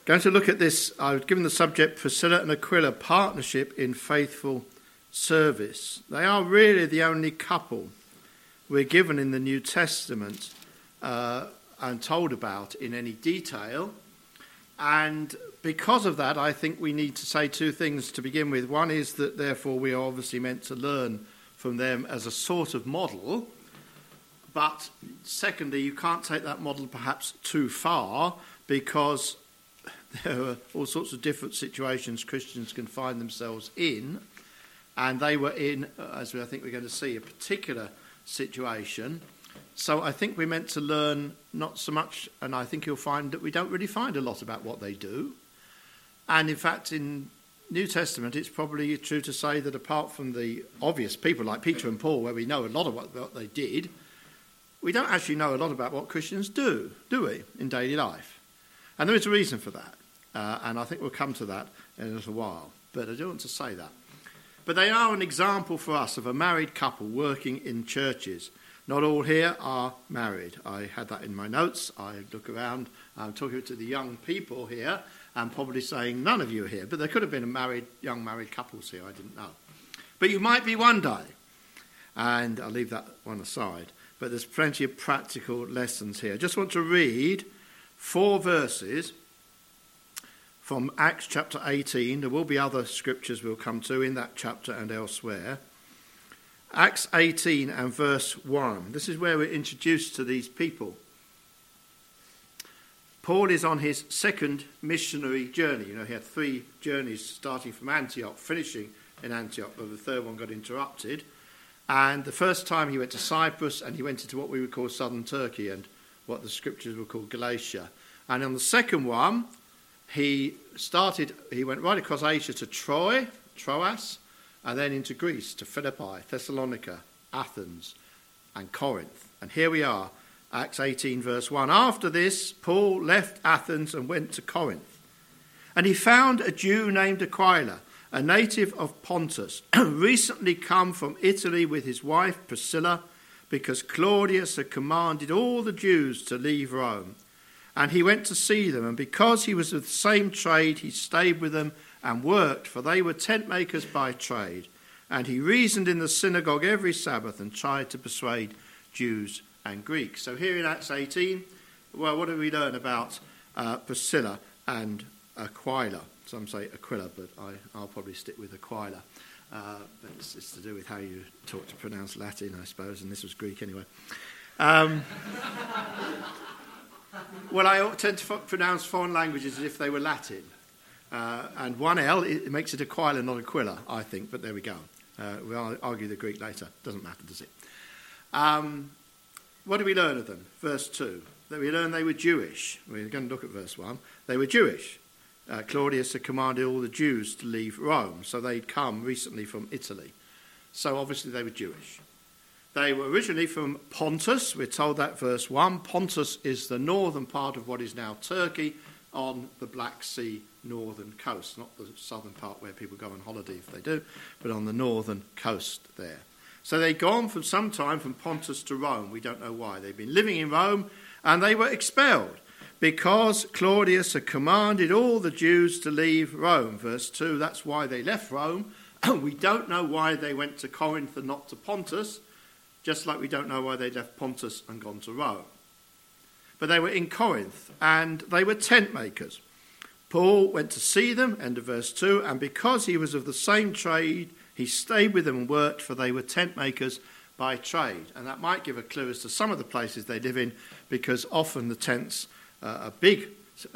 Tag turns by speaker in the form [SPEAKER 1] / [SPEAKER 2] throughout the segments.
[SPEAKER 1] Going to look at this, I've given the subject Priscilla and Aquila, partnership in faithful service. They are really the only couple we're given in the New Testament and told about in any detail. And because of that, I think we need to say two things to begin with. One is that therefore we are obviously meant to learn from them as a sort of model. But secondly, you can't take that model perhaps too far, because there are all sorts of different situations Christians can find themselves in. And they were in, as I think we're going to see, a particular situation. So I think we're meant to learn not so much, and I think you'll find that we don't really find a lot about what they do. And in fact, in New Testament, it's probably true to say that apart from the obvious people like Peter and Paul, where we know a lot of what they did, we don't actually know a lot about what Christians do we, in daily life? And there is a reason for that. And I think we'll come to that in a little while. But I don't want to say that. But they are an example for us of a married couple working in churches. Not all here are married. I had that in my notes. I look around, I'm talking to the young people here, and probably saying none of you are here. But there could have been young married couples here, I didn't know. But you might be one day. And I'll leave that one aside. But there's plenty of practical lessons here. I just want to read 4 verses from Acts chapter 18. There will be other scriptures we'll come to in that chapter and elsewhere. Acts 18 and verse 1. This is where we're introduced to these people. Paul is on his second missionary journey. You know, he had 3 journeys starting from Antioch, finishing in Antioch, but the third one got interrupted. And the first time he went to Cyprus, and he went into what we would call southern Turkey and what the scriptures would call Galatia. And on the second one, he went right across Asia to Troas, and then into Greece to Philippi, Thessalonica, Athens, and Corinth. And here we are, Acts 18 verse 1. After this, Paul left Athens and went to Corinth. And he found a Jew named Aquila, a native of Pontus, recently come from Italy with his wife Priscilla, because Claudius had commanded all the Jews to leave Rome. And he went to see them, and because he was of the same trade, he stayed with them and worked, for they were tent makers by trade. And he reasoned in the synagogue every Sabbath and tried to persuade Jews and Greeks. So here in Acts 18, well, what do we learn about Priscilla and Aquila? Some say Aquila, but I'll probably stick with Aquila. But it's to do with how you taught to pronounce Latin, I suppose, and this was Greek anyway. Well, I tend to pronounce foreign languages as if they were Latin. And one L, it makes it Aquila, not Aquila, I think, but there we go. We'll argue the Greek later. Doesn't matter, does it? What do we learn of them? Verse 2. That we learn they were Jewish. We're going to look at verse 1. They were Jewish. Claudius had commanded all the Jews to leave Rome, so they'd come recently from Italy. So obviously they were Jewish. They were originally from Pontus. We're told that verse 1. Pontus is the northern part of what is now Turkey on the Black Sea northern coast, not the southern part where people go on holiday if they do, but on the northern coast there. So they'd gone from some time from Pontus to Rome. We don't know why. They'd been living in Rome and they were expelled because Claudius had commanded all the Jews to leave Rome. Verse 2, that's why they left Rome. We don't know why they went to Corinth and not to Pontus, just like we don't know why they left Pontus and gone to Rome. But they were in Corinth and they were tent makers. Paul went to see them, end of verse 2, and because he was of the same trade, he stayed with them and worked, for they were tent makers by trade. And that might give a clue as to some of the places they live in, because often the tents, a big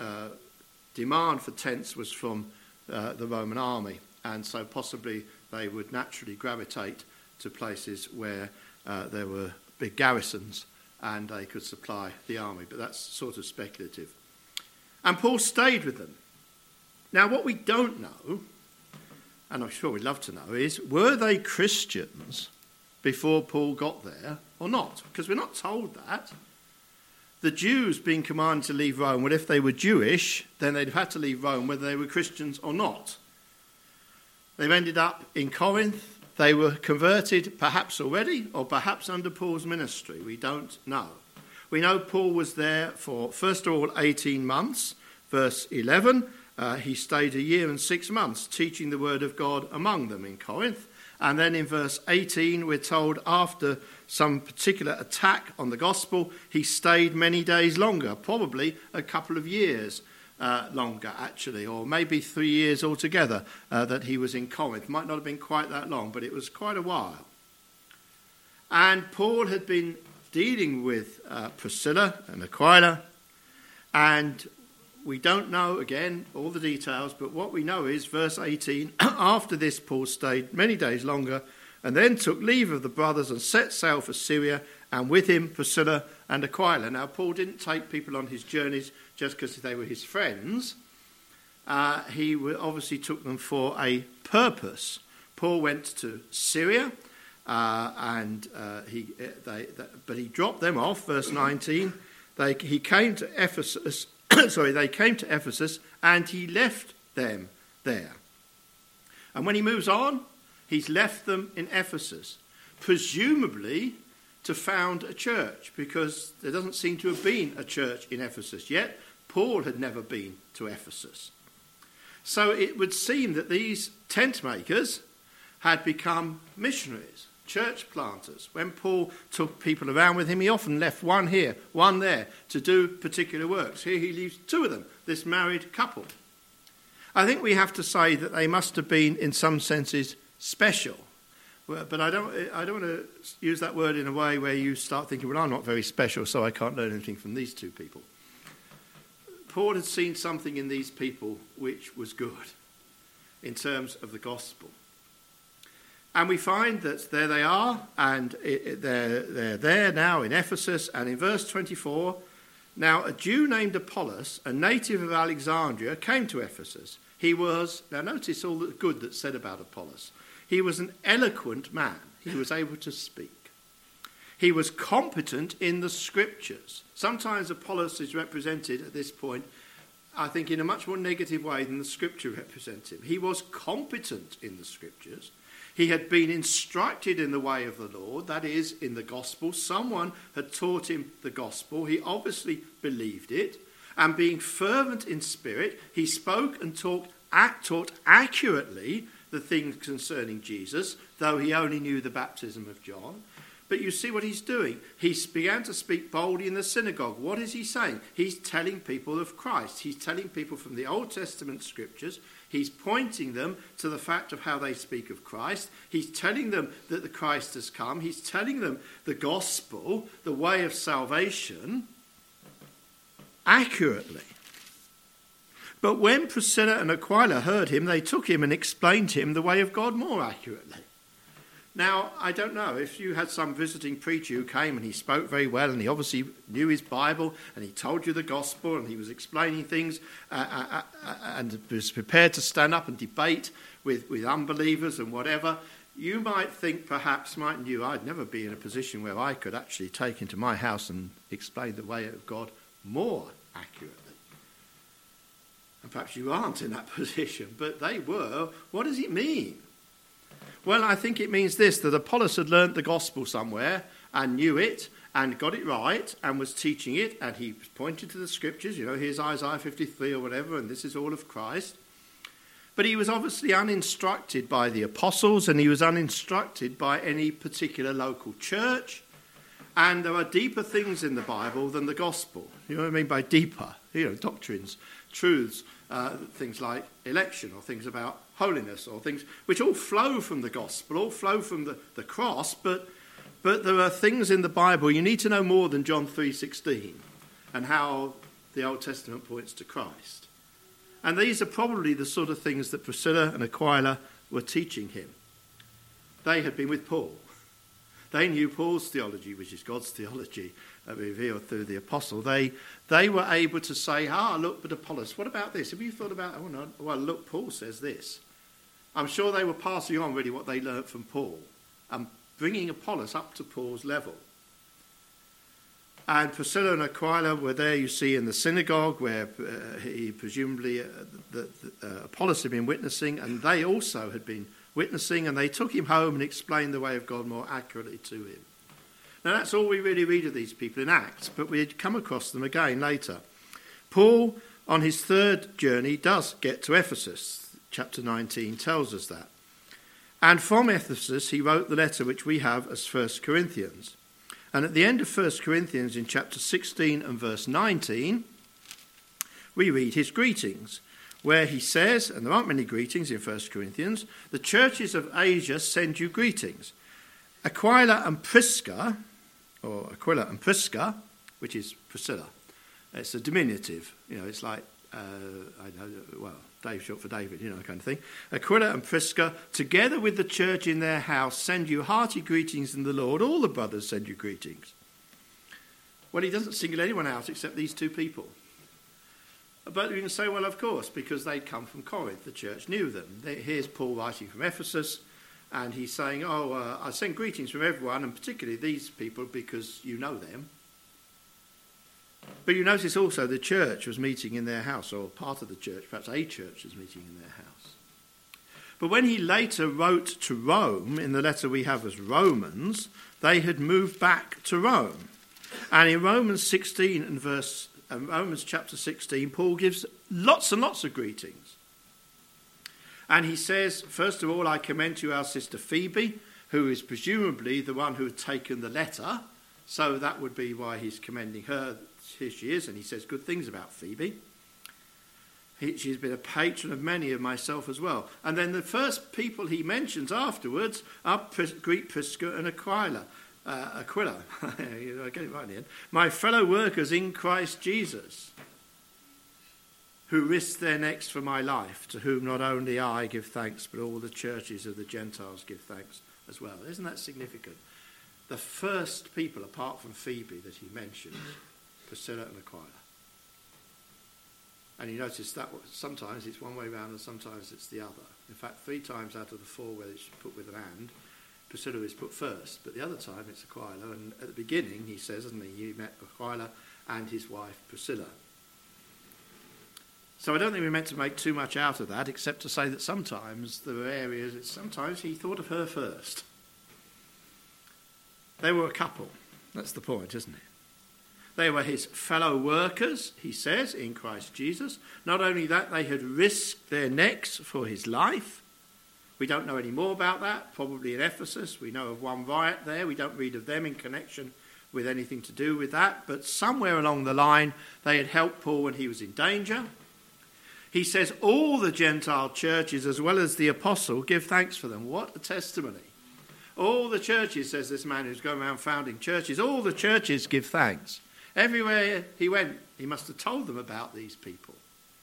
[SPEAKER 1] demand for tents was from the Roman army. And so possibly they would naturally gravitate to places where there were big garrisons and they could supply the army. But that's sort of speculative. And Paul stayed with them. Now, what we don't know, and I'm sure we'd love to know, is were they Christians before Paul got there or not? Because we're not told that. The Jews being commanded to leave Rome, well, if they were Jewish, then they'd have had to leave Rome whether they were Christians or not. They've ended up in Corinth. They were converted perhaps already or perhaps under Paul's ministry. We don't know. We know Paul was there for, first of all, 18 months. Verse 11, he stayed 1 year and 6 months teaching the word of God among them in Corinth. And then in verse 18, we're told after some particular attack on the gospel, he stayed many days longer, probably a couple of years longer, actually, or maybe 3 years altogether that he was in Corinth. Might not have been quite that long, but it was quite a while. And Paul had been dealing with Priscilla and Aquila, and we don't know, again, all the details, but what we know is, verse 18, after this Paul stayed many days longer, and then took leave of the brothers and set sail for Syria, and with him Priscilla and Aquila. Now, Paul didn't take people on his journeys just because they were his friends. He obviously took them for a purpose. Paul went to Syria, but he dropped them off, verse 19. They came to Ephesus, and he left them there. And when he moves on, he's left them in Ephesus, presumably to found a church, because there doesn't seem to have been a church in Ephesus yet. Paul had never been to Ephesus. So it would seem that these tent makers had become missionaries, church planters. When Paul took people around with him, he often left one here, one there, to do particular works. Here he leaves 2 of them, this married couple. I think we have to say that they must have been, in some senses, special. But I don't want to use that word in a way where you start thinking, well, I'm not very special, so I can't learn anything from these 2 people. Paul had seen something in these people which was good in terms of the gospel. And we find that there they are, and they're there now in Ephesus. And in verse 24, now a Jew named Apollos, a native of Alexandria, came to Ephesus. He was, now notice all the good that's said about Apollos. He was an eloquent man. He was able to speak. He was competent in the scriptures. Sometimes Apollos is represented at this point, I think, in a much more negative way than the scripture represents him. He was competent in the scriptures. He had been instructed in the way of the Lord, that is, in the gospel. Someone had taught him the gospel. He obviously believed it. And being fervent in spirit, he spoke and taught accurately the things concerning Jesus, though he only knew the baptism of John. But you see what he's doing. He began to speak boldly in the synagogue. What is he saying? He's telling people of Christ. He's telling people from the Old Testament scriptures. He's pointing them to the fact of how they speak of Christ. He's telling them that the Christ has come. He's telling them the gospel, the way of salvation, accurately. But when Priscilla and Aquila heard him, they took him and explained to him the way of God more accurately. Now, I don't know, if you had some visiting preacher who came and he spoke very well and he obviously knew his Bible and he told you the gospel and he was explaining things and was prepared to stand up and debate with unbelievers and whatever, you might think perhaps, mightn't you, I'd never be in a position where I could actually take into my house and explain the way of God more accurately. And perhaps you aren't in that position, but they were. What does it mean? Well, I think it means this, that Apollos had learnt the gospel somewhere and knew it and got it right and was teaching it, and he pointed to the scriptures, here's Isaiah 53 or whatever, and this is all of Christ. But he was obviously uninstructed by the apostles, and he was uninstructed by any particular local church. And there are deeper things in the Bible than the gospel. You know what I mean by deeper? Doctrines, truths, things like election or things about holiness or things which all flow from the gospel, all flow from the cross, but there are things in the Bible you need to know more than John 3:16 and how the Old Testament points to Christ. And these are probably the sort of things that Priscilla and Aquila were teaching him. They had been with Paul. They knew Paul's theology, which is God's theology, revealed through the apostle. They were able to say, look, but Apollos, what about this? Have you thought about, look, Paul says this. I'm sure they were passing on really what they learnt from Paul and bringing Apollos up to Paul's level. And Priscilla and Aquila were there, you see, in the synagogue where he presumably Apollos had been witnessing, and they also had been witnessing, and they took him home and explained the way of God more accurately to him. Now that's all we really read of these people in Acts, but we'd come across them again later. Paul on his third journey, does get to Ephesus. Chapter 19 tells us that. And from Ephesus, he wrote the letter which we have as 1 Corinthians. And at the end of 1 Corinthians, in chapter 16 and verse 19, we read his greetings, where he says, and there aren't many greetings in 1 Corinthians, the churches of Asia send you greetings. Aquila and Prisca, which is Priscilla. It's a diminutive, it's like, Dave short for David, kind of thing. Aquila and Prisca, together with the church in their house, send you hearty greetings in the Lord. All the brothers send you greetings. Well, he doesn't single anyone out except these two people. But you can say, well, of course, because they'd come from Corinth, the church knew them. Here's Paul writing from Ephesus, and he's saying, I send greetings from everyone, and particularly these people, because you know them. But you notice also the church was meeting in their house, or part of the church, perhaps a church was meeting in their house. But when he later wrote to Rome, in the letter we have as Romans, they had moved back to Rome. And in Romans chapter 16, Paul gives lots and lots of greetings. And he says, first of all, I commend to you our sister Phoebe, who is presumably the one who had taken the letter. So that would be why he's commending her. Here she is, and he says good things about Phoebe. She's been a patron of many, of myself as well. And then the first people he mentions afterwards are Greek Prisca and Aquila. I get it right in the end. My fellow workers in Christ Jesus, who risked their necks for my life, to whom not only I give thanks, but all the churches of the Gentiles give thanks as well. Isn't that significant? The first people, apart from Phoebe, that he mentions, Priscilla and Aquila. And you notice that sometimes it's one way round and sometimes it's the other. In fact, 3 times out of the 4 where it's put with an and, Priscilla is put first, but the other time it's Aquila. And at the beginning he says, doesn't he, he met Aquila and his wife Priscilla. So I don't think we're meant to make too much out of that, except to say that sometimes there were areas, sometimes he thought of her first. They were a couple. That's the point, isn't it? They were his fellow workers, he says, in Christ Jesus. Not only that, they had risked their necks for his life. We don't know any more about that, probably in Ephesus. We know of one riot there. We don't read of them in connection with anything to do with that. But somewhere along the line, they had helped Paul when he was in danger. He says all the Gentile churches, as well as the apostle, give thanks for them. What a testimony. All the churches, says this man who's going around founding churches, all the churches give thanks. Everywhere he went, he must have told them about these people.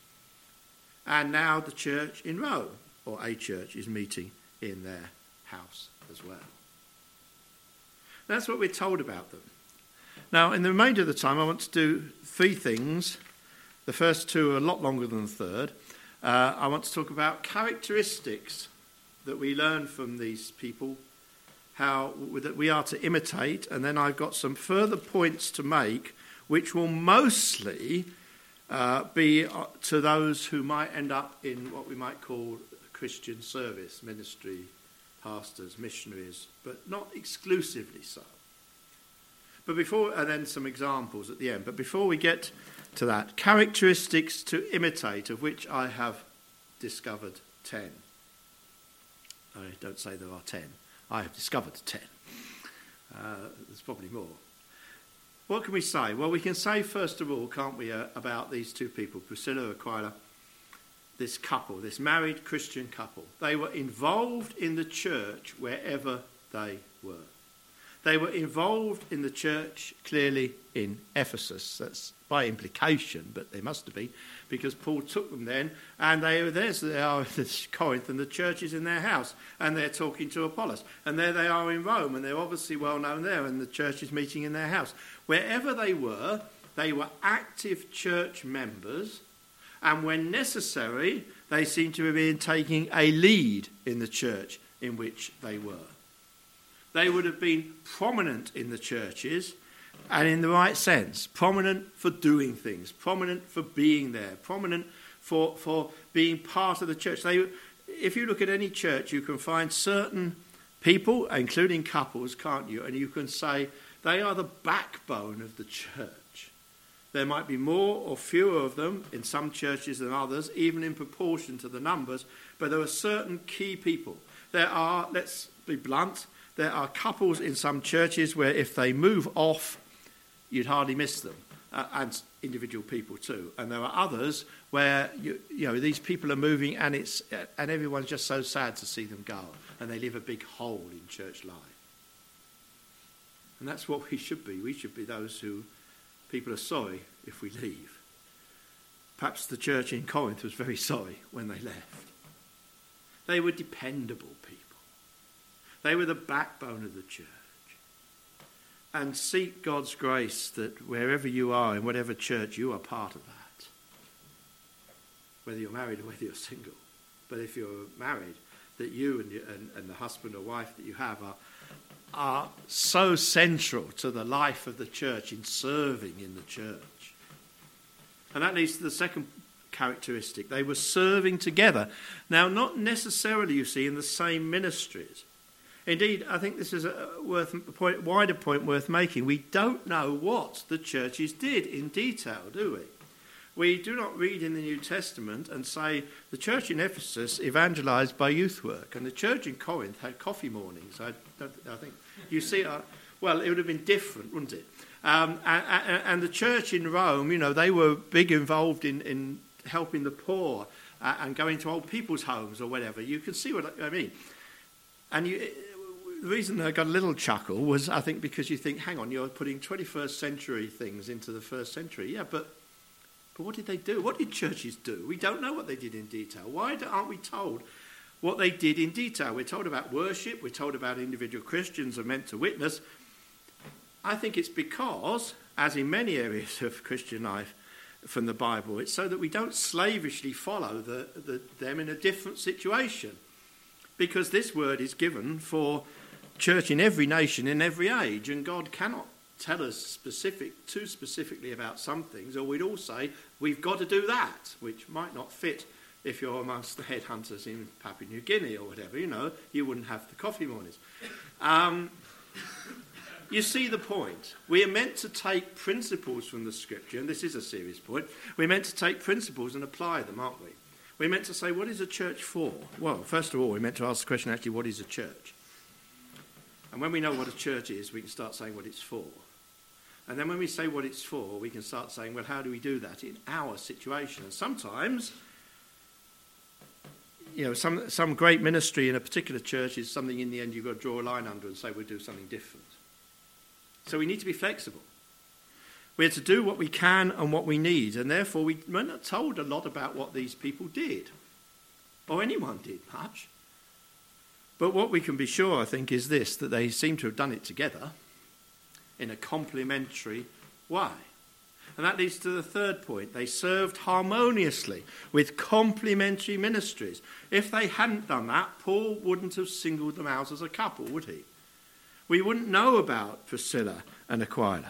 [SPEAKER 1] And now the church in Rome, or a church, is meeting in their house as well. That's what we're told about them. Now, in the remainder of the time, I want to do 3 things. The first 2 are a lot longer than the third. I want to talk about characteristics that we learn from these people, how that we are to imitate, and then I've got some further points to make which will mostly be to those who might end up in what we might call Christian service, ministry, pastors, missionaries, but not exclusively so. But and then some examples at the end. But before we get to that, characteristics to imitate, of which I have discovered 10. I don't say there are 10. I have discovered 10. There's probably more. What can we say? Well, we can say, first of all, can't we, about these 2 people, Priscilla and Aquila, this couple, this married Christian couple. They were involved in the church wherever they were. They were involved in the church, clearly, in Ephesus. That's by implication, but they must have been, because Paul took them then, and they are at Corinth, and the church is in their house, and they're talking to Apollos. And there they are in Rome, and they're obviously well known there, and the church is meeting in their house. Wherever they were active church members, and when necessary, they seem to have been taking a lead in the church in which they were. They would have been prominent in the churches, and in the right sense, prominent for doing things, prominent for being there, prominent for being part of the church. If you look at any church, you can find certain people, including couples, can't you? And you can say they are the backbone of the church. There might be more or fewer of them in some churches than others, even in proportion to the numbers, but there are certain key people. There are, let's be blunt, there are couples in some churches where if they move off, you'd hardly miss them, and individual people too. And there are others where you know these people are moving, and everyone's just so sad to see them go, and they leave a big hole in church life. And that's what we should be. We should be those who people are sorry if we leave. Perhaps the church in Corinth was very sorry when they left. They were dependable people. They were the backbone of the church. And seek God's grace that wherever you are, in whatever church, you are part of that. Whether you're married or whether you're single. But if you're married, that you and the husband or wife that you have are so central to the life of the church in serving in the church. And that leads to the second characteristic. They were serving together. Now, not necessarily, you see, in the same ministries. Indeed, I think this is a wider point worth making. We don't know what the churches did in detail, do we? We do not read in the New Testament and say the church in Ephesus evangelized by youth work, and the church in Corinth had coffee mornings. I think you see. Well, it would have been different, wouldn't it? And the church in Rome, you know, they were big involved in helping the poor and going to old people's homes or whatever. You can see what I mean. And the reason I got a little chuckle was, I think, because you think, hang on, you're putting 21st century things into the first century. Yeah, but what did they do? What did churches do? We don't know what they did in detail. Why aren't we told what they did in detail? We're told about worship. We're told about individual Christians are meant to witness. I think it's because, as in many areas of Christian life from the Bible, it's so that we don't slavishly follow them in a different situation. Because this word is given for church in every nation, in every age, and God cannot tell us too specifically about some things, or we'd all say, we've got to do that, which might not fit if you're amongst the headhunters in Papua New Guinea or whatever, you wouldn't have the coffee mornings. You see the point. We are meant to take principles from the scripture, and this is a serious point. We're meant to take principles and apply them, aren't we? We're meant to say, what is a church for? Well, first of all, we're meant to ask the question, actually, what is a church? And when we know what a church is, we can start saying what it's for. And then when we say what it's for, we can start saying, well, how do we do that in our situation? And sometimes, some great ministry in a particular church is something in the end you've got to draw a line under and say we'll do something different. So we need to be flexible. We're to do what we wecan and what we need, and therefore we're not told a lot about what these people did, or anyone did much. But what we can be sure, I think, is this, that they seem to have done it together in a complementary way. And that leads to the third point. They served harmoniously with complementary ministries. If they hadn't done that, Paul wouldn't have singled them out as a couple, would he? We wouldn't know about Priscilla and Aquila.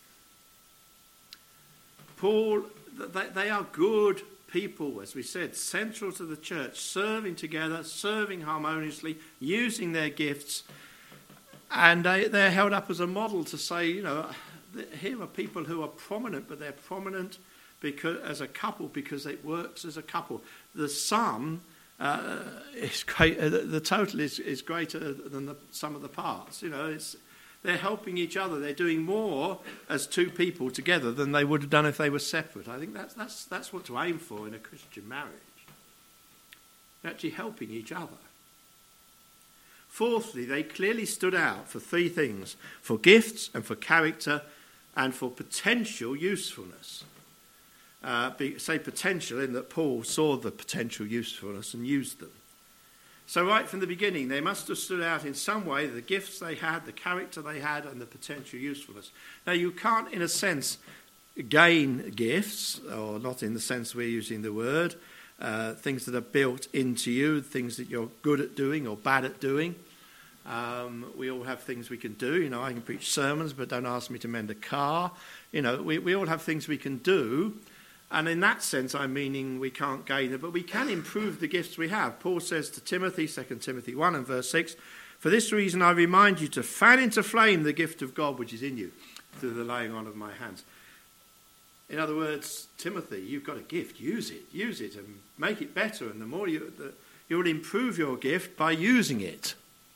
[SPEAKER 1] Paul, they are good people, as we said, central to the church, serving together, serving harmoniously, using their gifts. And they're held up as a model to say, here are people who are prominent, but they're prominent as a couple because it works as a couple. The sum is great. The total is greater than the sum of the parts. They're helping each other. They're doing more as two people together than they would have done if they were separate. I think that's what to aim for in a Christian marriage. They're actually helping each other. Fourthly, they clearly stood out for three things: for gifts and for character and for potential usefulness. Say potential in that Paul saw the potential usefulness and used them. So right from the beginning, they must have stood out in some way, the gifts they had, the character they had, and the potential usefulness. Now, you can't, in a sense, gain gifts, or not in the sense we're using the word, things that are built into you, things that you're good at doing or bad at doing. We all have things we can do. I can preach sermons, but don't ask me to mend a car. We all have things we can do. And in that sense, I'm meaning we can't gain it, but we can improve the gifts we have. Paul says to Timothy, 2 Timothy 1 and verse 6, "For this reason I remind you to fan into flame the gift of God which is in you through the laying on of my hands." In other words, Timothy, you've got a gift. Use it and make it better. And the more you'll improve your gift by using it.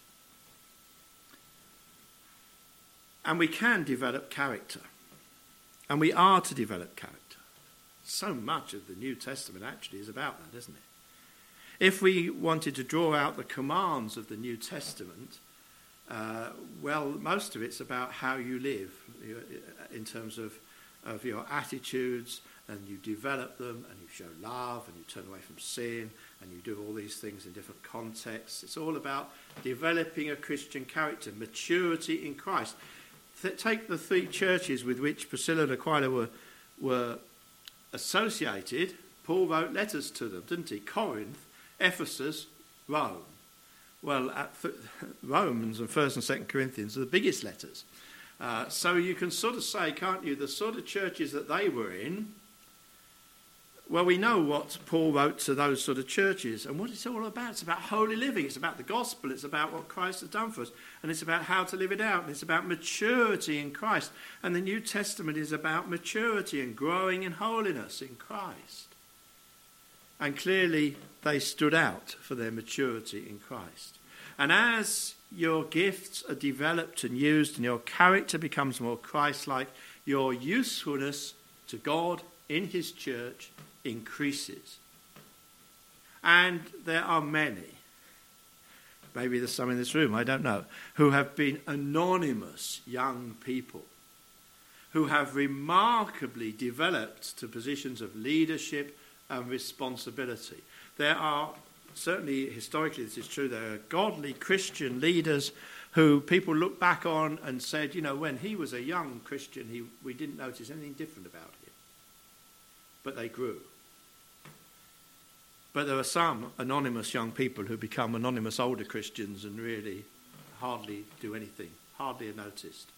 [SPEAKER 1] And we can develop character. And we are to develop character. So much of the New Testament actually is about that, isn't it? If we wanted to draw out the commands of the New Testament, well, most of it's about how you live in terms of your attitudes, and you develop them, and you show love, and you turn away from sin, and you do all these things in different contexts. It's all about developing a Christian character, maturity in Christ. Take the three churches with which Priscilla and Aquila were associated. Paul wrote letters to them, didn't he? Corinth, Ephesus, Rome. Well, Romans and 1st and 2nd Corinthians are the biggest letters. So you can sort of say, can't you, the sort of churches that they were in, well, we know what Paul wrote to those sort of churches and what it's all about. It's about holy living. It's about the gospel. It's about what Christ has done for us. And it's about how to live it out. And it's about maturity in Christ. And the New Testament is about maturity and growing in holiness in Christ. And clearly they stood out for their maturity in Christ. And as your gifts are developed and used and your character becomes more Christ-like, your usefulness to God in his church increases. And there are many, maybe there's some in this room, I don't know, who have been anonymous young people who have remarkably developed to positions of leadership and responsibility. There are, certainly historically this is true, there are godly Christian leaders who people look back on and said, you know, when he was a young Christian, we didn't notice anything different about him. But they grew. But there are some anonymous young people who become anonymous older Christians and really hardly do anything, hardly are noticed.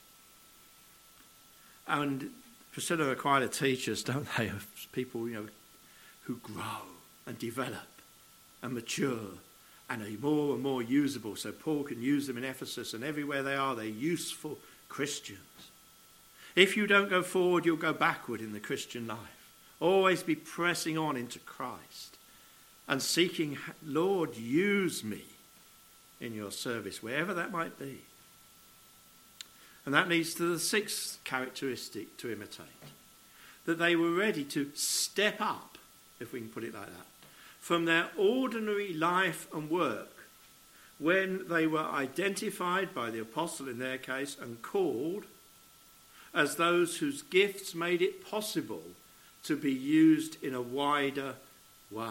[SPEAKER 1] And Priscilla and Aquila teach us, don't they, of people, you know, who grow and develop and mature and are more and more usable. So Paul can use them in Ephesus, and everywhere they are, they're useful Christians. If you don't go forward, you'll go backward in the Christian life. Always be pressing on into Christ and seeking, Lord, use me in your service, wherever that might be. And that leads to the sixth characteristic to imitate, that they were ready to step up, if we can put it like that, from their ordinary life and work when they were identified by the apostle in their case and called as those whose gifts made it possible to be used in a wider way.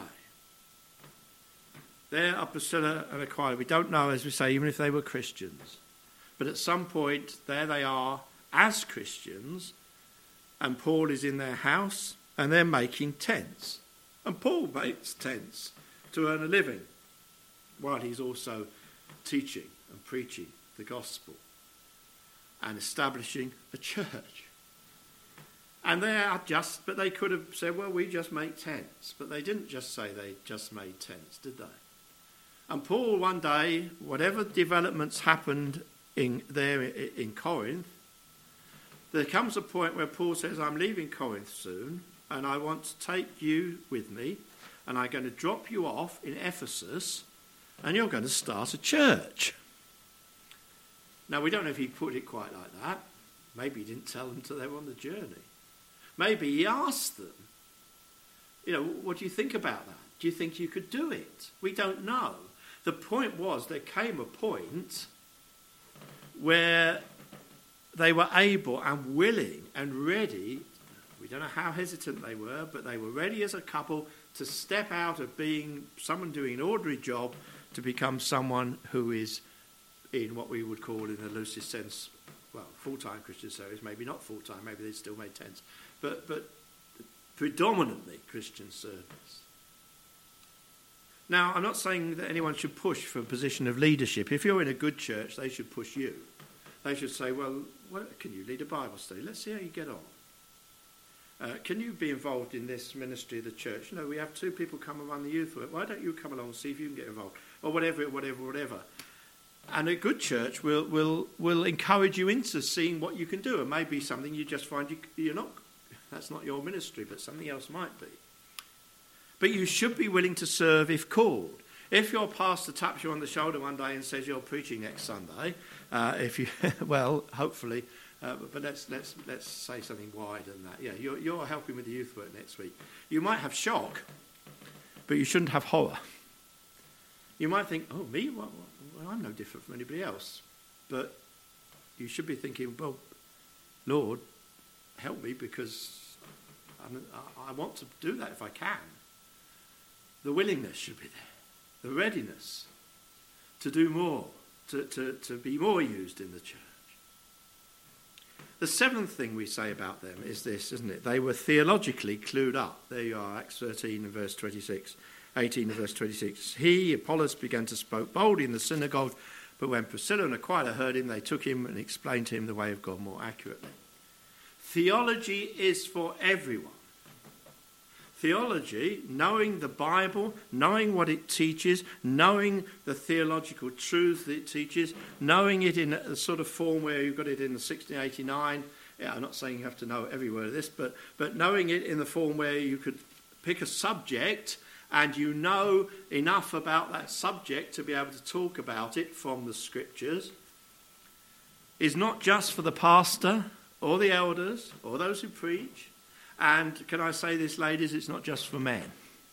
[SPEAKER 1] There are Priscilla and Aquila. We don't know, as we say, even if they were Christians. But at some point, there they are as Christians, and Paul is in their house, and they're making tents. And Paul makes tents to earn a living, while he's also teaching and preaching the gospel and establishing a church. And but they could have said, well, we just make tents. But they didn't just say they just made tents, did they? And Paul, one day, whatever developments happened in Corinth, there comes a point where Paul says, I'm leaving Corinth soon, and I want to take you with me, and I'm going to drop you off in Ephesus, and you're going to start a church. Now, we don't know if he put it quite like that. Maybe he didn't tell them until they were on the journey. Maybe he asked them, you know, what do you think about that? Do you think you could do it? We don't know. The point was, there came a point where they were able and willing and ready. We don't know how hesitant they were, but they were ready as a couple to step out of being someone doing an ordinary job to become someone who is in what we would call, in a loosest sense, well, full-time Christian service, maybe not full-time, maybe they still made tents, but predominantly Christian service. Now, I'm not saying that anyone should push for a position of leadership. If you're in a good church, they should push you. They should say, well, can you lead a Bible study? Let's see how you get on. Can you be involved in this ministry of the church? You know, we have 2 people come and run the youth work. Why don't you come along and see if you can get involved? Or whatever. And a good church will encourage you into seeing what you can do. And maybe something you just find you're not That's not your ministry, but something else might be. But you should be willing to serve if called. If your pastor taps you on the shoulder one day and says you're preaching next Sunday, well, hopefully, but let's say something wider than that. Yeah, you're helping with the youth work next week. You might have shock, but you shouldn't have horror. You might think, oh, me? Well, I'm no different from anybody else. But you should be thinking, well, Lord, help me, because I want to do that if I can. The willingness should be there. The readiness to do more, to be more used in the church. The seventh thing we say about them is this, isn't it? They were theologically clued up. There you are, Acts 13 and verse 26. 18 and verse 26. He, Apollos, began to speak boldly in the synagogue, but when Priscilla and Aquila heard him, they took him and explained to him the way of God more accurately. Theology is for everyone. Theology, knowing the Bible, knowing what it teaches, knowing the theological truth that it teaches, knowing it in a sort of form where you've got it in the 1689. Yeah, I'm not saying you have to know every word of this, but knowing it in the form where you could pick a subject and you know enough about that subject to be able to talk about it from the scriptures, is not just for the pastor or the elders or those who preach. And can I say this, ladies, it's not just for men.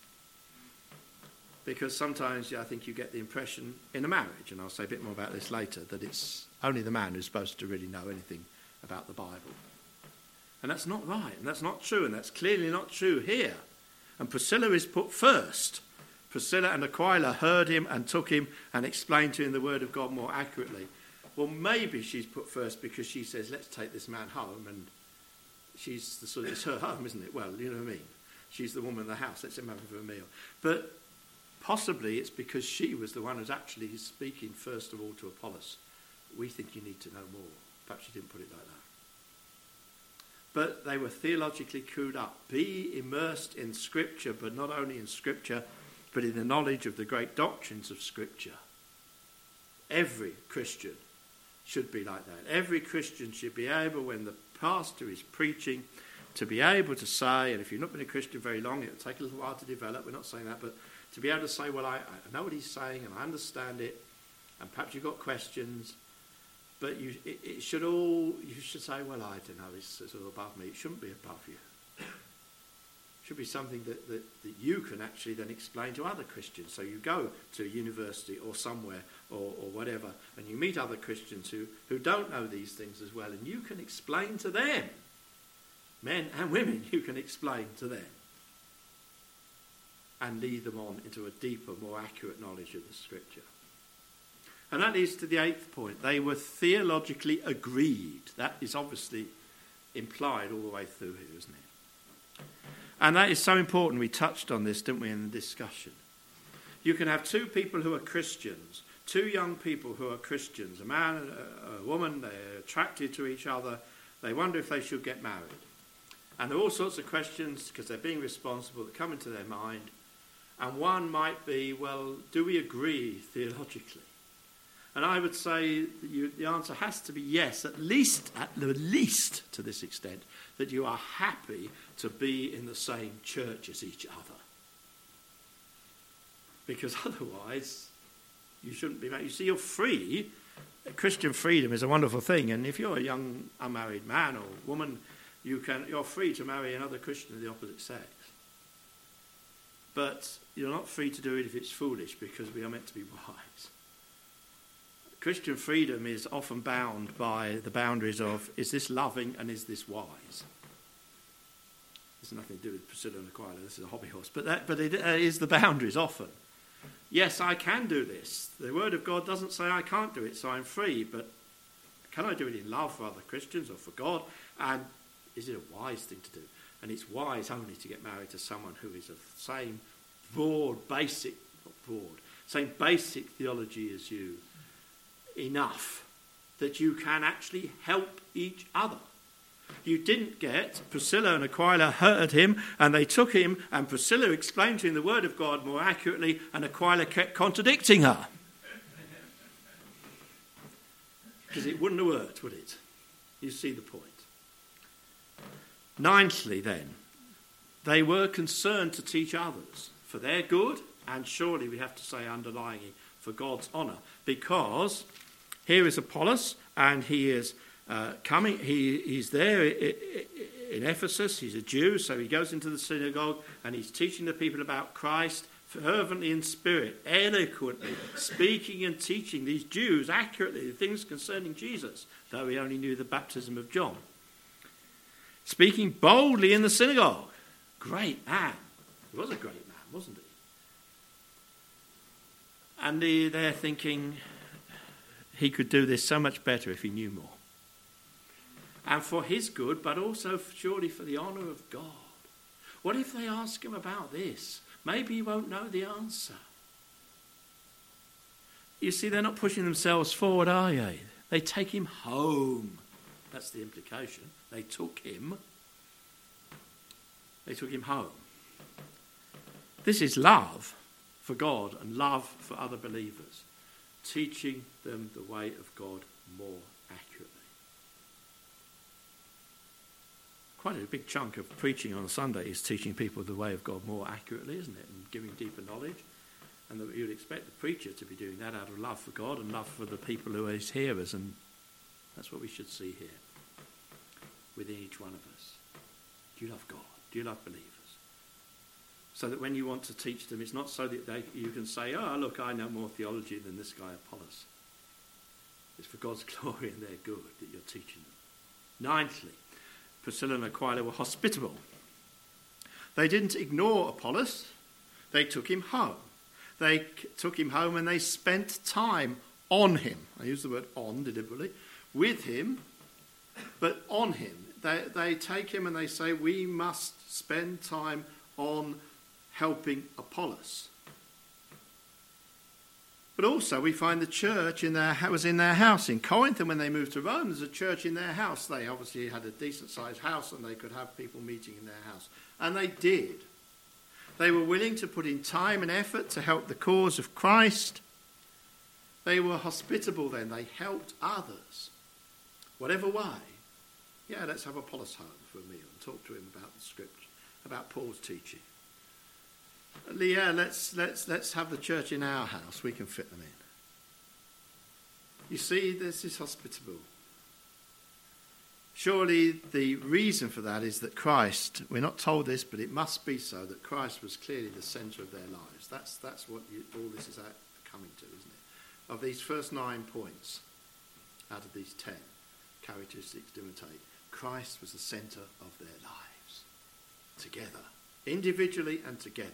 [SPEAKER 1] Because sometimes I think you get the impression in a marriage, and I'll say a bit more about this later, that it's only the man who's supposed to really know anything about the Bible. And that's not right, and that's not true, and that's clearly not true here. And Priscilla is put first. Priscilla and Aquila heard him and took him and explained to him the word of God more accurately. Well, maybe she's put first because she says, let's take this man home, and she's the sort of, it's her home, isn't it? Well, you know what I mean? She's the woman in the house. Let's him have for a meal. But possibly it's because she was the one who's actually speaking first of all to Apollos. We think you need to know more. Perhaps she didn't put it like that. But they were theologically clued up. Be immersed in Scripture, but not only in Scripture, but in the knowledge of the great doctrines of Scripture. Every Christian should be like that. Every Christian should be able, when the pastor is preaching, to be able to say, and if you've not been a Christian very long, it'll take a little while to develop, we're not saying that, but to be able to say, well, I know what he's saying and I understand it, and perhaps you've got questions, but you should say, well, I don't know, this is all above me. It shouldn't be above you. It should be something that you can actually then explain to other Christians. So you go to a university or somewhere or whatever, and you meet other Christians who don't know these things as well, and you can explain to them. Men and women, you can explain to them. And lead them on into a deeper, more accurate knowledge of the Scripture. And that leads to the eighth point. They were theologically agreed. That is obviously implied all the way through here, isn't it? And that is so important. We touched on this, didn't we, in the discussion. You can have two people who are Christians, two young people who are Christians, a man and a woman, they're attracted to each other, they wonder if they should get married. And there are all sorts of questions, because they're being responsible, that come into their mind. And one might be, well, do we agree theologically? And I would say the answer has to be yes, at the least to this extent, that you are happy to be in the same church as each other. Because otherwise, you shouldn't be married. You see, you're free. Christian freedom is a wonderful thing. And if you're a young unmarried man or woman, you're free to marry another Christian of the opposite sex. But you're not free to do it if it's foolish, because we are meant to be wise. Christian freedom is often bound by the boundaries of, is this loving and is this wise? There's nothing to do with Priscilla and Aquila, this is a hobby horse, but it is the boundaries often. Yes, I can do this. The Word of God doesn't say I can't do it, so I'm free, but can I do it in love for other Christians or for God? And is it a wise thing to do? And it's wise only to get married to someone who is of the same same basic theology as you, enough that you can actually help each other. You didn't get, Priscilla and Aquila heard him and they took him, and Priscilla explained to him the word of God more accurately, and Aquila kept contradicting her. Because it wouldn't have worked, would it? You see the point. Ninthly, then, they were concerned to teach others for their good, and surely we have to say underlying it, for God's honour, because here is Apollos, and he is coming. He's there in Ephesus. He's a Jew, so he goes into the synagogue and he's teaching the people about Christ fervently in spirit, eloquently, speaking and teaching these Jews accurately the things concerning Jesus, though he only knew the baptism of John. Speaking boldly in the synagogue. Great man. He was a great man, wasn't he? And they're thinking he could do this so much better if he knew more. And for his good, but also surely for the honour of God. What if they ask him about this? Maybe he won't know the answer. You see, they're not pushing themselves forward, are they? They take him home. That's the implication. They took him home. This is love for God and love for other believers, teaching them the way of God more accurately. Quite a big chunk of preaching on a Sunday is teaching people the way of God more accurately, isn't it? And giving deeper knowledge. And that you'd expect the preacher to be doing that out of love for God and love for the people who are his hearers. And that's what we should see here within each one of us. Do you love God? Do you love believers? So that when you want to teach them, it's not so that you can say, oh, look, I know more theology than this guy Apollos. It's for God's glory and their good that you're teaching them. Ninthly, Priscilla and Aquila were hospitable. They didn't ignore Apollos. They took him home. They took him home and they spent time on him. I use the word on deliberately. With him, but on him. They take him and they say, we must spend time on helping Apollos. But also we find the church was in their house. In Corinth, and when they moved to Rome, there's a church in their house. They obviously had a decent-sized house and they could have people meeting in their house. And they did. They were willing to put in time and effort to help the cause of Christ. They were hospitable then. They helped others. Whatever way. Yeah, let's have Apollos home for a meal and talk to him about the scripture, about Paul's teaching. Yeah, let's have the church in our house. We can fit them in. You see, this is hospitable. Surely the reason for that is that Christ, we're not told this, but it must be so, that Christ was clearly the centre of their lives. That's what all this is coming to, isn't it? Of these first 9 points, out of these 10 characteristics to imitate, Christ was the centre of their lives. Together. Individually and together.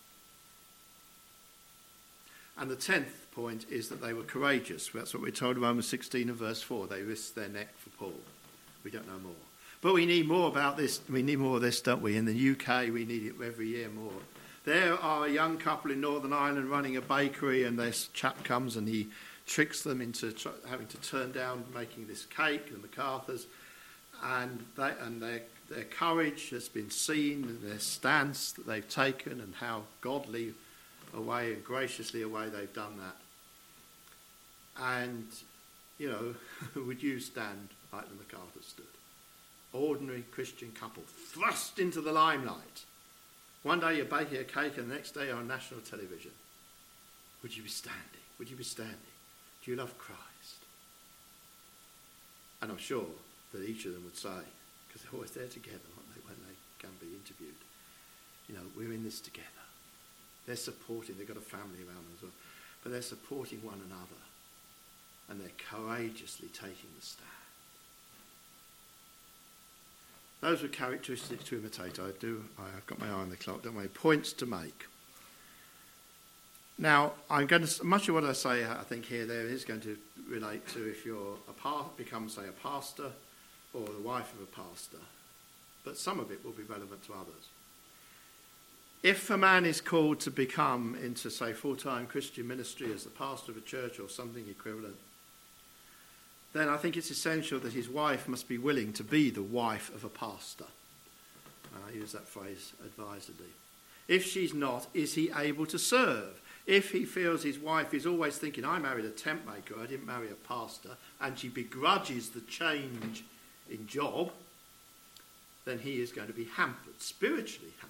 [SPEAKER 1] And the 10th point is that they were courageous. That's what we're told in Romans 16 and verse 4. They risked their neck for Paul. We don't know more. But we need more about this. We need more of this, don't we? In the UK, we need it every year more. There are a young couple in Northern Ireland running a bakery, and this chap comes and he tricks them into having to turn down making this cake, the MacArthur's, and their courage has been seen, and their stance that they've taken, and how godly away and graciously away they've done that. And, you know, would you stand like the MacArthur stood? Ordinary Christian couple thrust into the limelight. One day you're baking a cake and the next day you're on national television. Would you be standing? Would you be standing? Do you love Christ? And I'm sure that each of them would say, because they're always there together, aren't they, when they can be interviewed. You know, we're in this together. They're supporting, they've got a family around them as well, but they're supporting one another and they're courageously taking the stand. Those were characteristics to imitate. I've got my eye on the clock, don't I? Points to make. Now, much of what I say, I think there is going to relate to if you're become, say, a pastor or the wife of a pastor, but some of it will be relevant to others. If a man is called to become into, say, full-time Christian ministry as the pastor of a church or something equivalent, then I think it's essential that his wife must be willing to be the wife of a pastor. I use that phrase advisedly. If she's not, is he able to serve? If he feels his wife is always thinking, I married a tent maker, I didn't marry a pastor, and she begrudges the change in job, then he is going to be hampered, spiritually hampered.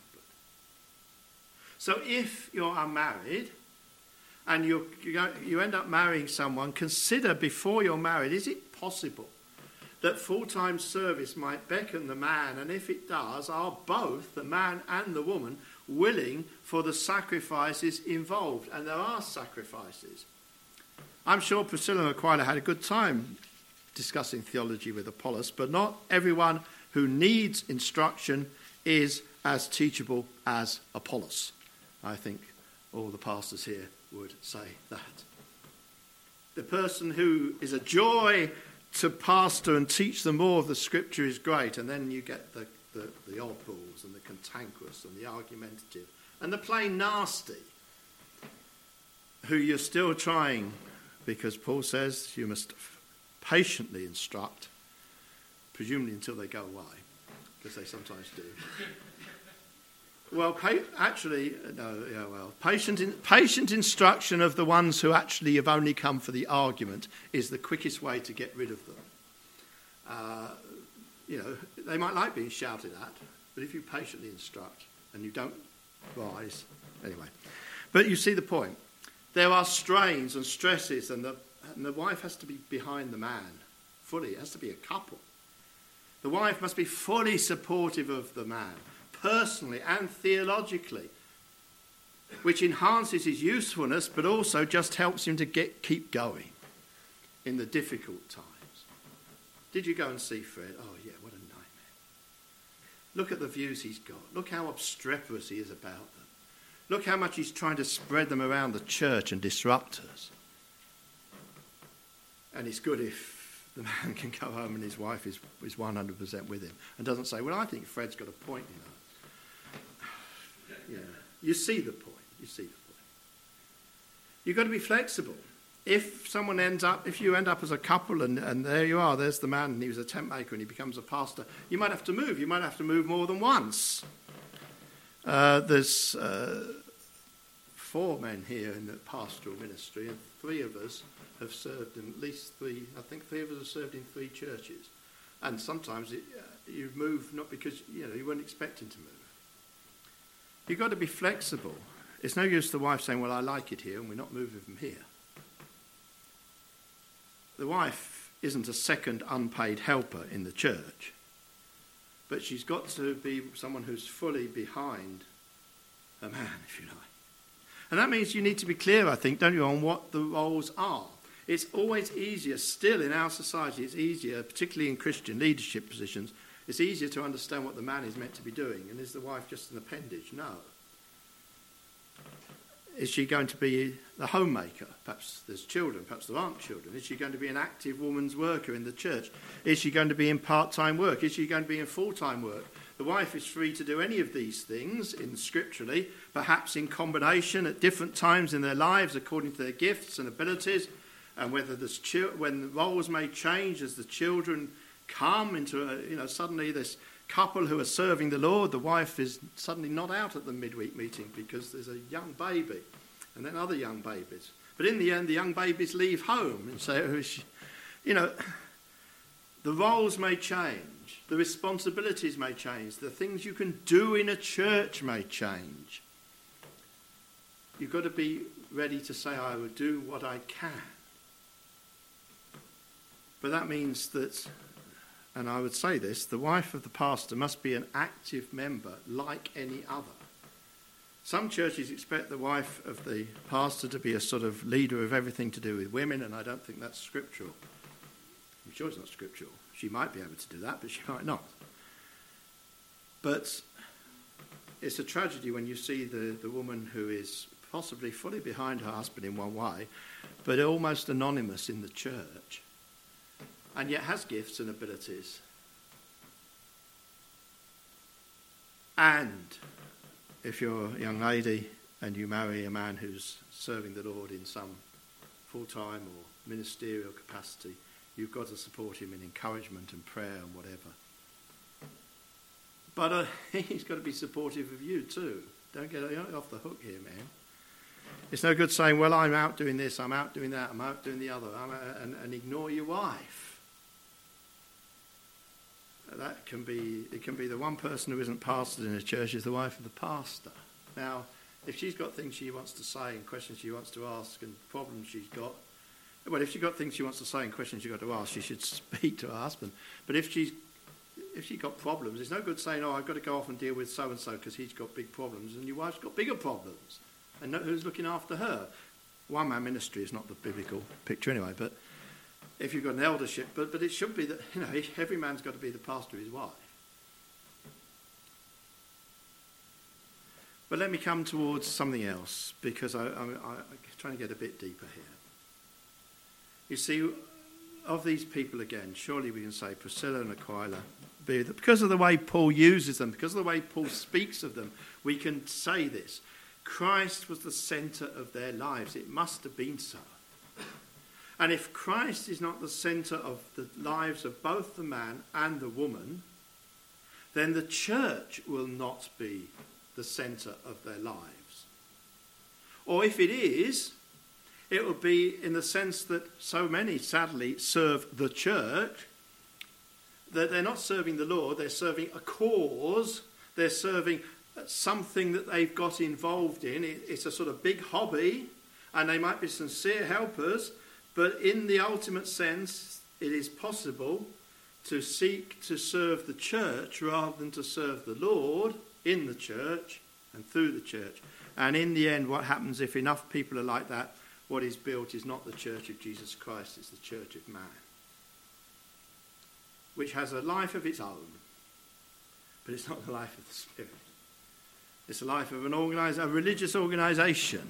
[SPEAKER 1] So if you're unmarried and you end up marrying someone, consider before you're married, is it possible that full-time service might beckon the man, and if it does, are both the man and the woman willing for the sacrifices involved? And there are sacrifices. I'm sure Priscilla and Aquila had a good time discussing theology with Apollos, but not everyone who needs instruction is as teachable as Apollos. I think all the pastors here would say that. The person who is a joy to pastor and teach them more of the scripture is great, and then you get the oddballs and the cantankerous and the argumentative and the plain nasty, who you're still trying, because Paul says you must patiently instruct, presumably until they go away, because they sometimes do. Well, patient instruction of the ones who actually have only come for the argument is the quickest way to get rid of them. They might like being shouted at, but if you patiently instruct and you don't rise, anyway. But you see the point. There are strains and stresses, and the wife has to be behind the man fully. It has to be a couple. The wife must be fully supportive of the man, personally and theologically, which enhances his usefulness, but also just helps him to keep going in the difficult times. Did you go and see Fred? Oh, yeah, what a nightmare. Look at the views he's got. Look how obstreperous he is about them. Look how much he's trying to spread them around the church and disrupt us. And it's good if the man can go home and his wife is 100% with him and doesn't say, well, I think Fred's got a point, You see the point. You've got to be flexible. If you end up as a couple and there you are, there's the man and he was a tent maker and he becomes a pastor, you might have to move. You might have to move more than once. There's 4 men here in the pastoral ministry, and 3 of us have served in at least 3, I think 3 of us have served in 3 churches. And sometimes you move not because, you weren't expecting to move. You've got to be flexible. It's no use the wife saying, well, I like it here and we're not moving from here. The wife isn't a second unpaid helper in the church, but she's got to be someone who's fully behind a man, if you like. And that means you need to be clear, I think, don't you, on what the roles are. It's always easier, still in our society, it's easier, particularly in Christian leadership positions, it's easier to understand what the man is meant to be doing. And is the wife just an appendage? No. Is she going to be the homemaker? Perhaps there's children, perhaps there aren't children. Is she going to be an active woman's worker in the church? Is she going to be in part-time work? Is she going to be in full-time work? The wife is free to do any of these things scripturally, perhaps in combination at different times in their lives according to their gifts and abilities, and whether when the roles may change as the children come into suddenly this couple who are serving the Lord, the wife is suddenly not out at the midweek meeting because there's a young baby and then other young babies. But in the end, the young babies leave home, and so the roles may change, the responsibilities may change, the things you can do in a church may change. You've got to be ready to say, I will do what I can. But that means that, and I would say this, the wife of the pastor must be an active member like any other. Some churches expect the wife of the pastor to be a sort of leader of everything to do with women, and I don't think that's scriptural. I'm sure it's not scriptural. She might be able to do that, but she might not. But it's a tragedy when you see the woman who is possibly fully behind her husband in one way, but almost anonymous in the church, and yet has gifts and abilities. And if you're a young lady and you marry a man who's serving the Lord in some full-time or ministerial capacity, you've got to support him in encouragement and prayer and whatever. But he's got to be supportive of you too. Don't get off the hook here, man. It's no good saying, well, I'm out doing this, I'm out doing that, I'm out doing the other, and ignore your wife. it can be the one person who isn't pastored in a church is the wife of the pastor. Now, if she's got things she wants to say and questions she wants to ask and problems she's got, well, if she's got things she wants to say and questions she's got to ask, she should speak to her husband. But if she's got problems, it's no good saying, oh, I've got to go off and deal with so-and-so because he's got big problems, and your wife's got bigger problems. And who's looking after her? One-man ministry is not the biblical picture anyway, but if you've got an eldership, but it should be that, every man's got to be the pastor of his wife. But let me come towards something else, because I'm trying to get a bit deeper here. You see, of these people again, surely we can say Priscilla and Aquila, because of the way Paul uses them, because of the way Paul speaks of them, we can say this. Christ was the centre of their lives. It must have been so. And if Christ is not the centre of the lives of both the man and the woman, then the church will not be the centre of their lives. Or if it is, it will be in the sense that so many, sadly, serve the church, that they're not serving the Lord, they're serving a cause, they're serving something that they've got involved in. It's a sort of big hobby, and they might be sincere helpers, but in the ultimate sense, it is possible to seek to serve the church rather than to serve the Lord in the church and through the church. And in the end, what happens if enough people are like that, what is built is not the church of Jesus Christ, it's the church of man, which has a life of its own, but it's not the life of the Spirit. It's the life of a religious organisation.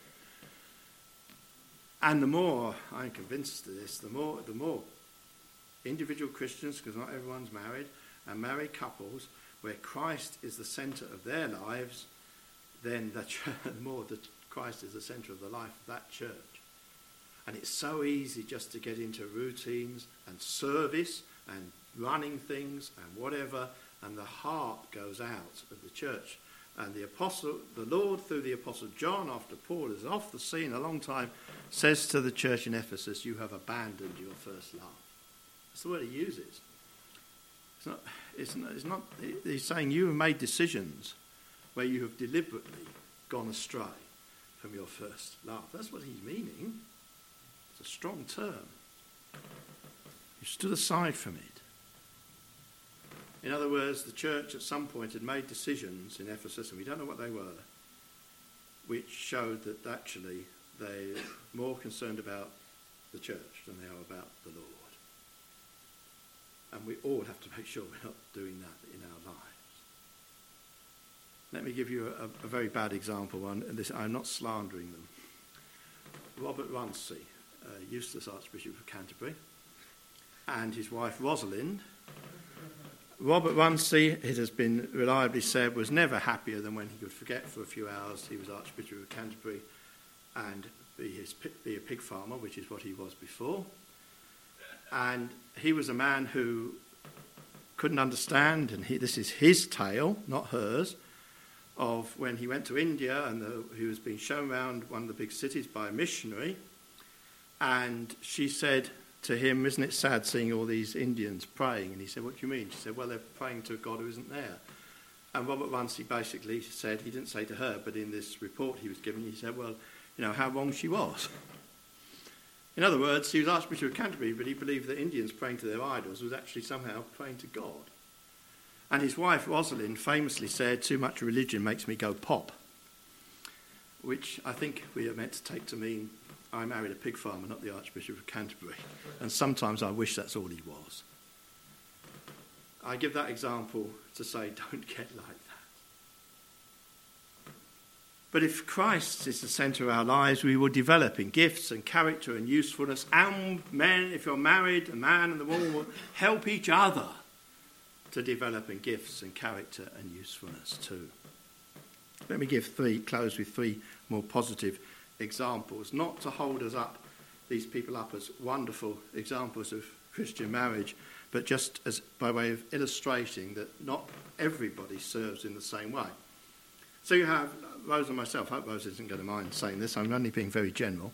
[SPEAKER 1] And the more, I'm convinced of this, the more individual Christians, because not everyone's married, and married couples, where Christ is the centre of their lives, then the more that Christ is the centre of the life of that church. And it's so easy just to get into routines and service and running things and whatever, and the heart goes out of the church. And the Lord, through the Apostle John, after Paul is off the scene a long time, says to the church in Ephesus, you have abandoned your first love. That's the word he uses. It's not, he's saying you have made decisions where you have deliberately gone astray from your first love. That's what he's meaning. It's a strong term. You stood aside from it. In other words, the church at some point had made decisions in Ephesus, and we don't know what they were, which showed that actually they're more concerned about the church than they are about the Lord. And we all have to make sure we're not doing that in our lives. Let me give you a very bad example. I'm not slandering them. Robert Runcie, Eustace Archbishop of Canterbury, and his wife Rosalind. Robert Runcie, it has been reliably said, was never happier than when he could forget for a few hours he was Archbishop of Canterbury and be a pig farmer, which is what he was before. And he was a man who couldn't understand, and this is his tale, not hers, of when he went to India and he was being shown around one of the big cities by a missionary, and she said to him, isn't it sad seeing all these Indians praying? And he said, what do you mean? She said, well, they're praying to a God who isn't there. And Robert Runcie basically said, he didn't say to her, but in this report he was given, he said, well, how wrong she was. In other words, he was Archbishop of Canterbury, but he believed that Indians praying to their idols was actually somehow praying to God. And his wife, Rosalind, famously said, too much religion makes me go pop, which I think we are meant to take to mean I married a pig farmer, not the Archbishop of Canterbury. And sometimes I wish that's all he was. I give that example to say, don't get like that. But if Christ is the centre of our lives, we will develop in gifts and character and usefulness. And men, if you're married, the man and the woman will help each other to develop in gifts and character and usefulness too. Let me close with three more positive examples, not to hold these people up as wonderful examples of Christian marriage, but just as by way of illustrating that not everybody serves in the same way. So you have Rose and myself. I hope Rose isn't going to mind saying this. I'm only being very general.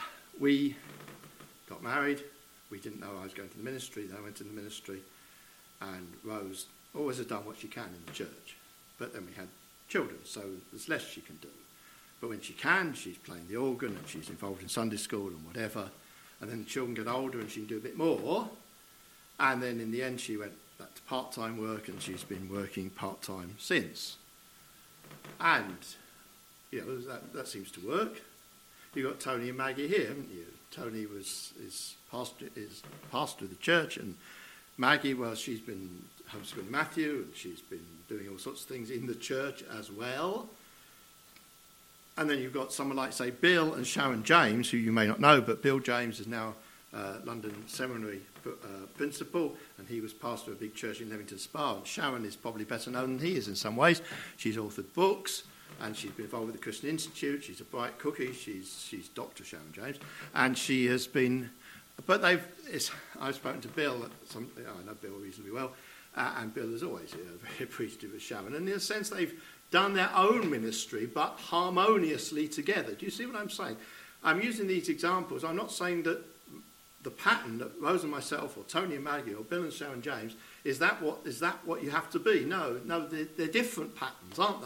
[SPEAKER 1] We got married. We didn't know I was going to the ministry. Then I went to the ministry. And Rose always has done what she can in the church. But then we had children, so there's less she can do. But when she can, she's playing the organ and she's involved in Sunday school and whatever. And then the children get older and she can do a bit more. And then in the end she went back to part-time work and she's been working part-time since. And, that seems to work. You've got Tony and Maggie here, haven't you? Tony is pastor of the church, and Maggie, well, she's been homeschooling Matthew and she's been doing all sorts of things in the church as well. And then you've got someone like, say, Bill and Sharon James, who you may not know, but Bill James is now London Seminary principal, and he was pastor of a big church in Leamington Spa. And Sharon is probably better known than he is in some ways. She's authored books, and she's been involved with the Christian Institute. She's a bright cookie. She's Dr. Sharon James, and she has been. But I've spoken to Bill. I know Bill reasonably well, and Bill is always very appreciative of Sharon. And in a sense, they've done their own ministry, but harmoniously together. Do you see what I'm saying? I'm using these examples. I'm not saying that the pattern that Rose and myself, or Tony and Maggie, or Bill and Sharon James, is that what you have to be? No, they're different patterns, aren't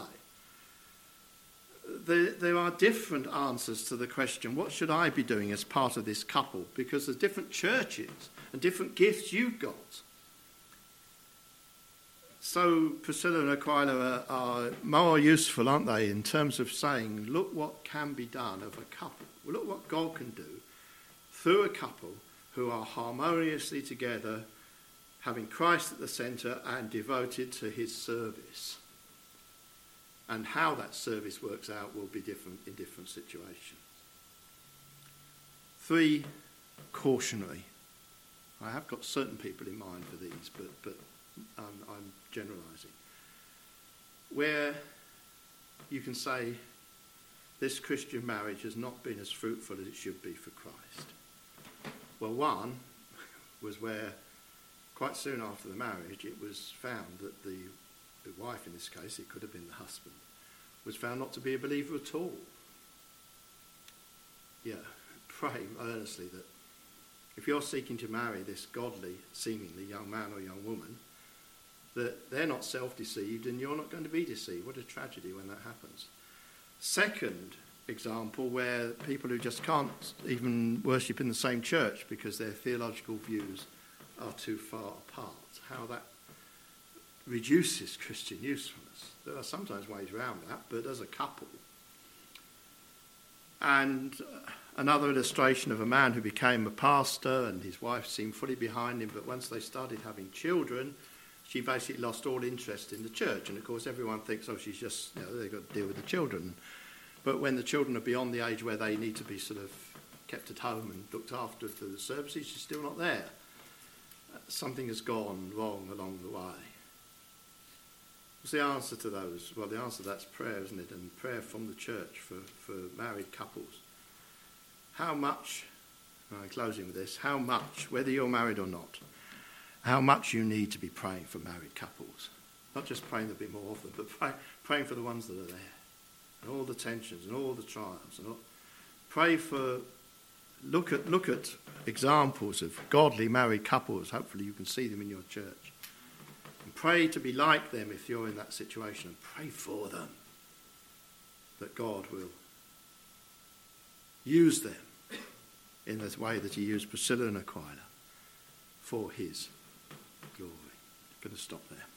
[SPEAKER 1] they? There are different answers to the question, what should I be doing as part of this couple? Because there's different churches and different gifts you've got. So Priscilla and Aquila are more useful, aren't they, in terms of saying, look what can be done of a couple. Look what God can do through a couple who are harmoniously together, having Christ at the centre and devoted to his service. And how that service works out will be different in different situations. 3, cautionary. I have got certain people in mind for these, but I'm generalising. Where you can say this Christian marriage has not been as fruitful as it should be for Christ. Well, one was where quite soon after the marriage it was found that the wife, in this case, it could have been the husband, was found not to be a believer at all. Yeah, pray earnestly that if you're seeking to marry this godly, seemingly young man or young woman, that they're not self-deceived and you're not going to be deceived. What a tragedy when that happens. Second example, where people who just can't even worship in the same church because their theological views are too far apart. How that reduces Christian usefulness. There are sometimes ways around that, but as a couple. And another illustration of a man who became a pastor and his wife seemed fully behind him, but once they started having children, she basically lost all interest in the church. And of course everyone thinks, she's just, they've got to deal with the children. But when the children are beyond the age where they need to be sort of kept at home and looked after through the services, she's still not there. Something has gone wrong along the way. What's the answer to those? Well, the answer to that's prayer, isn't it? And prayer from the church for married couples. How much, I'm closing with this, how much, whether you're married or not, how much you need to be praying for married couples. Not just praying a bit more often, but praying for the ones that are there. And all the tensions and all the triumphs. Pray for, look at examples of godly married couples. Hopefully you can see them in your church. And pray to be like them if you're in that situation. And pray for them. That God will use them in the way that he used Priscilla and Aquila for his glory. I'm going to stop there.